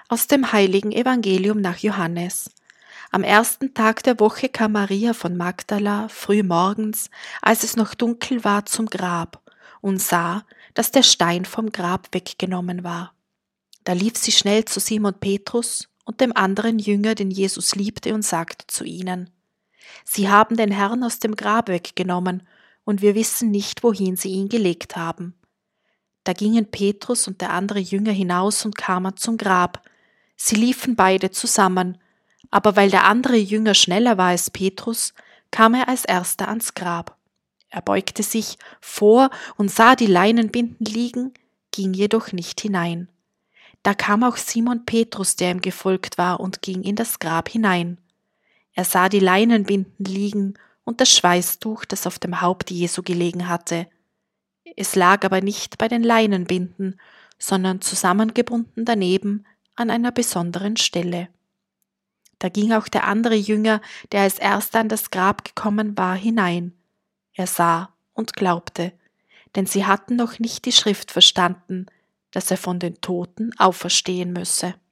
Aus dem heiligen Evangelium nach Johannes. Am ersten Tag der Woche kam Maria von Magdala früh morgens, als es noch dunkel war, zum Grab und sah, dass der Stein vom Grab weggenommen war. Da lief sie schnell zu Simon Petrus und dem anderen Jünger, den Jesus liebte, und sagte zu ihnen: Sie haben den Herrn aus dem Grab weggenommen, und wir wissen nicht, wohin sie ihn gelegt haben. Da gingen Petrus und der andere Jünger hinaus und kamen zum Grab. Sie liefen beide zusammen, aber weil der andere Jünger schneller war als Petrus, kam er als erster ans Grab. Er beugte sich vor und sah die Leinenbinden liegen, ging jedoch nicht hinein. Da kam auch Simon Petrus, der ihm gefolgt war, und ging in das Grab hinein. Er sah die Leinenbinden liegen und das Schweißtuch, das auf dem Haupt Jesu gelegen hatte. Es lag aber nicht bei den Leinenbinden, sondern zusammengebunden daneben an einer besonderen Stelle. Da ging auch der andere Jünger, der als erster an das Grab gekommen war, hinein. Er sah und glaubte, denn sie hatten noch nicht die Schrift verstanden, dass er von den Toten auferstehen müsse.